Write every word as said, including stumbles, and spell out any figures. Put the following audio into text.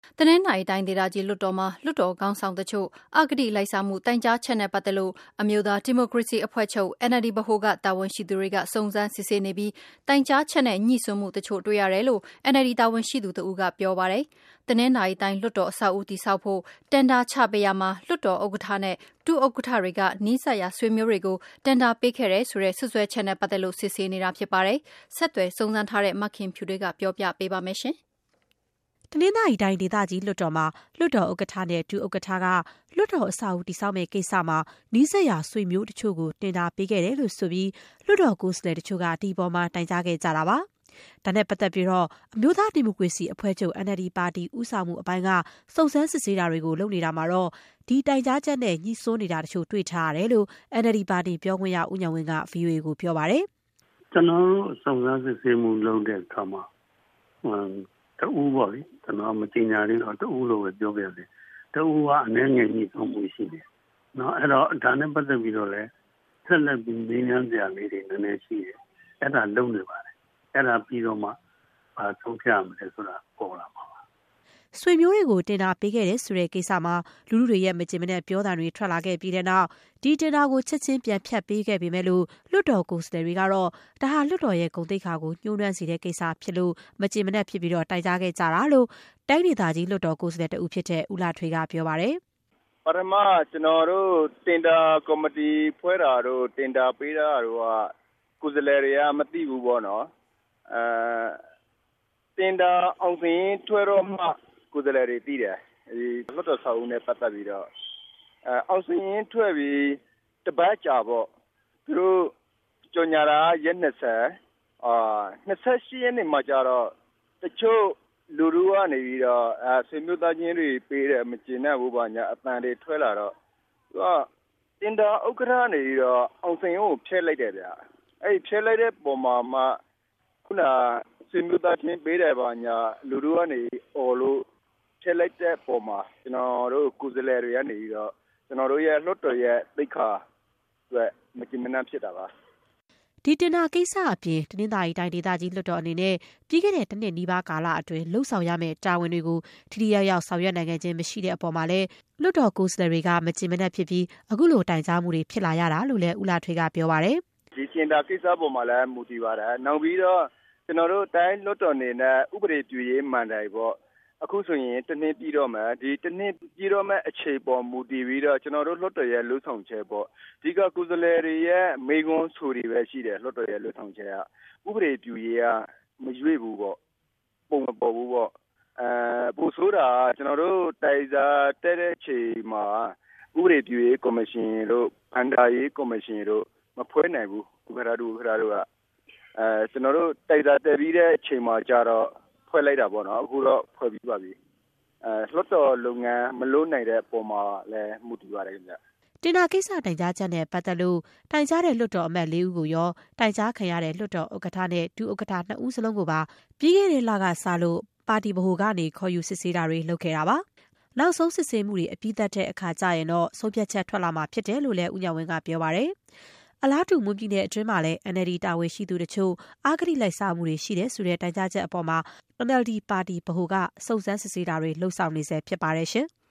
တနင်္သာရီတိုင်းဒေသကြီးလွှတ်တော်မှာလွှတ်တော်ခေါင်းဆောင်တချို့အဂတိလိုက်စားမှုတိုင်ကြားချက်နဲ့ပတ်သက်လို့အမျိုးသားဒီမိုကရေစီအဖွဲ့ချုပ် N L D ဗဟိုကတာဝန်ရှိသူတွေကစုံစမ်းစစ်ဆေးနေပြီးတိုင်ကြားချက်နဲ့ညှိစွန်းမှုတချို့တွေ့ရတယ်လို့ N L D တာဝန်ရှိသူတဦးကပြောပါတယ်။တနင်္သာရီတိုင်းလွှတ်တော်အဆောက်အဦတည်ဆောက်ဖို့တင်ဒါချပေးရမှာလွှတ်တော်ဥက္ကဋ္ဌနဲ့ဒုဥက္ကဋ္ဌတွေကနီးစပ်ရာဆွေမျိုးတွေကိုတင်ဒါပေးခဲ့တယ်ဆိုတဲ့ဆွဆွဲချက်နဲ့ပတ်သက်လို့စစ်ဆေးနေတာဖြစ်ပါတယ်။ဆက်သွယ်စုံစမ်းထားတဲ့မခင်ဖြူတွေကပြောပြပေးပါမယ်ရှင်။တနင်္သာရီတိုင်းဒေသကြီးလွှတ်တော်မှာလွှတ်တော်ဥက္ကဋ္ဌနဲ့ဒုဥက္ကဋ္ဌကလွှတ်တော်အဆောက်အဦတည်ဆောက်မဲ့ကိစ္စမှာနီးစပ်ရာဆွေမျိုးတချို့ကိုတင်ဒါပေးခဲ့တယ်လို့ဆိုပြီးလွှတ်တော်ကိုယ်စားလှယ်တချို့ကဒီပေါ်မှာတိုင်ကြားခဲ့ကြတာပါ။ဒါနဲ့ပတ်သက်ပြီးတော့အမျိုးသားဒီမိုကရေစီအဖွဲ့ချုပ် N L D ပါတီဦးဆောင်မှုအပိုင်းကစုံစမ်းစစ်ဆေးတာတွေကိုလုပ်နေတာမှာတော့ဒီတိုင်ကြားချက်နဲ့ညှိစွန်းနေတာတချို့တွေ့ထားရတယ်လို့ N L D ပါတီပြောခွင့်ရဦးညောင်ဝင်းက V O A ကိုပြောပါတယ်။ကျွန်တော်တို့စုံစမ်းစစ်ဆေးမှုလုပ်တဲ့အခါမှာတဦးပေါ့လေကျွန်တော်မတင်ညာလေးတော့တဦးလို့ပဲပြောပြတယ်တဦးကအနည်းငယ်ညှိနှိုင်းမှုရှိတယ်เนาะအဲ့တော့ဒါနဲ့ပတ်သက်ပြီးတော့လဲဆက်လက်ပြီးမင်းများစရာလေးတွေနည်းနည်းရှိတယ်အဲ့ဒါလုံနေပါတယ်အဲ့ဒါပြီးတော့မှဘာဆုံးဖြတ်ရမလဲဆိုတာပေါ်လာမှာပါဆွေမျိုးတွေကိုတင်ဒါပေးခဲ့တဲ့ဆိုတဲ့ကိစ္စမှာလူလူတွေရဲ့မကြင်မနဲ့ပြောတာတွေထွက်လာခဲ့ပြီးတဲ့နောက်ဒီတင်ဒါကိုချက်ချင်းပြန်ဖြတ်ပေးခဲ့ပေမဲ့လို့လွတ်တော်ကိုယ်စားလှယ်တွေကတော့ဒါဟာလွတ်တော်ရဲ့ဂုဏ်သိက္ခာကိုညှိုးနှွမ်းစေတဲ့ကိစ္စဖြစ်လို့မကြင်မနဲ့ဖြစ်ပြီးတော့တိုင်ကြားခဲ့ကြတာလို့တိုင်းဒေသကြီးလွတ်တော်ကိုယ်စားလှယ်တဦးဖြစ်တဲ့ဦးလာထွေးကပြောပါတယ်ပထမကျွန်တော်တို့တင်ဒါကော်မတီဖွဲ့တာတို့တင်ဒါပေးတာတို့ကကိုယ်စားလှယ်တွေကမသိဘူးပေါ့နော်အဲတင်ဒါအောင်စင်းထွဲတော့မှကိုယ်စားလှယ်တွေသိတယ်ဒီလွှတ်တော်ဆောက်ဦးနဲ့ပတ်သက်ပြီးတော့အဲအောင်စင်းထွက်ပြီးတပတ်ကြာပေါ့သူတို့ကြော်ညာတာရက်၂၀အာ၂၈ရက်နေ့မှာကြာတော့တချို့လူလူကနေပြီးတော့အဲဆွေမျိုးသားချင်းတွေပေးတယ်မကျင်တဲ့ဘူးပါညာအတန်တွေထွက်လာတော့သူကတင်ဒါဥက္ကဋ္ဌနေပြီးတော့အောင်စင်းကိုဖျက်လိုက်တယ်ဗျအဲ့ဖျက်လိုက်တဲ့ပုံမှာမှခုနဆွေမျိုးသားချင်းပေးတယ်ပါညာလူလူကနေအော်လို့ဖျက်လိုက်တဲ့ပုံမှာကျွန်တော်တို့ကိုယ်စားလှယ်တွေကနေပြီးတော့ကျွန်တော်တို့ရဲ့လွှတ်တော်ရဲ့သိက္ခာအတွက်မကျင်မနှံ့ဖြစ်တာပါဒီတင်ဒါကိစ္စအပြင်တနင်္သာရီတိုင်းဒေသကြီးလွှတ်တော်အနေနဲ့ပြီးခဲ့တဲ့တစ်နှစ်နီးပါးကာလအတွင်းလှုပ်ဆောင်ရမယ့်တာဝန်တွေကိုထိထိရောက်ရောက်ဆောင်ရွက်နိုင်ခြင်းမရှိတဲ့အပေါ်မှာလည်းလွှတ်တော်ကိုယ်စားလှယ်တွေကမကျင်မနှံ့ဖြစ်ပြီးအခုလိုတိုင်ကြားမှုတွေဖြစ်လာရတာလို့လည်းဦးလာထွေးကပြောပါတယ်ဒီတင်ဒါကိစ္စပေါ်မှာလည်းမူတည်ပါတယ်နောက်ပြီးတော့ကျွန်တော်တို့တိုင်းလွှတ်တော်နေနဲ့ဥပဒေပြုရေးမန်တိုင်ပေါ့အခုဆိုရင်တစ်နှစ်ပြီးတော့မှဒီတစ်နှစ်ပြီးတော့မှအခြေပေါ်မူတည်ပြီးတော့ကျွန်တော်တို့လွှတ်တော်ရဲ့လှုပ်ဆောင်ချက်ပေါ့ဒီကကုသလေတွေရဲ့မိကွန်းဆိုတွေပဲရှိတယ်လွှတ်တော်ရဲ့လှုပ်ဆောင်ချက်ကဥပဒေပြုရေးကမရွေ့ဘူးပေါ့ပုံမပေါ်ဘူးပေါ့အဲပို့ဆိုတာကျွန်တော်တို့တိုင်စာတက်တဲ့ချိန်မှာဥပဒေပြုရေးကော်မရှင်တို့ဖန်ဒါရေးကော်မရှင်တို့မဖွဲ့နိုင်ဘူးဥက္ကဋ္ဌတို့ဥက္ကဋ္ဌတို့ကအဲကျွန်တော်တို့တိုင်စာတက်ပြီးတဲ့အချိန်မှာကြတော့ဖွဲ့လိုက်တာပေါ့နော်အခုတော့ဖွဲ့ပြီးပါပြီအဲလွှတ်တော်လုပ်ငန်းမလုပ်နိုင်တဲ့ပုံမှာလည်းမူတည်ပါတယ်ခင်ဗျတင်ဒါကိစ္စတိုင်ကြားချက်နဲ့ပတ်သက်လို့တိုင်ကြားတဲ့လွှတ်တော်အမတ်၄ဦးကိုရောတိုင်ကြားခံရတဲ့လွှတ်တော်ဥက္ကဋ္ဌနဲ့ဒုဥက္ကဋ္ဌနှစ်ဦးစလုံးကိုပါပြီးခဲ့တဲ့လကစလို့ပါတီဗဟိုကနေခေါ်ယူစစ်ဆေးတာတွေလုပ်ခဲ့တာပါနောက်ဆုံးစစ်ဆေးမှုတွေအပြီးသတ်တဲ့အခါကျရင်တော့ဆုံးဖြတ်ချက်ထွက်လာမှာဖြစ်တယ်လို့လည်းဦးညောင်ဝင်းကပြောပါတယ်အလားတူမွန်ပြည်နယ်အတွင်းမှာလည်း N L D တာဝန်ရှိသူတချို့အဂတိလိုက်စားမှုတွေရှိတယ်ဆိုတဲ့တိုင်ကြားချက်အပေါ်မှာ N L D ပါတီဗဟိုကစုံစမ်းစစ်ဆေးတာတွေလှုပ်ဆောင်နေဆဲဖြစ်ပါတယ်ရှင်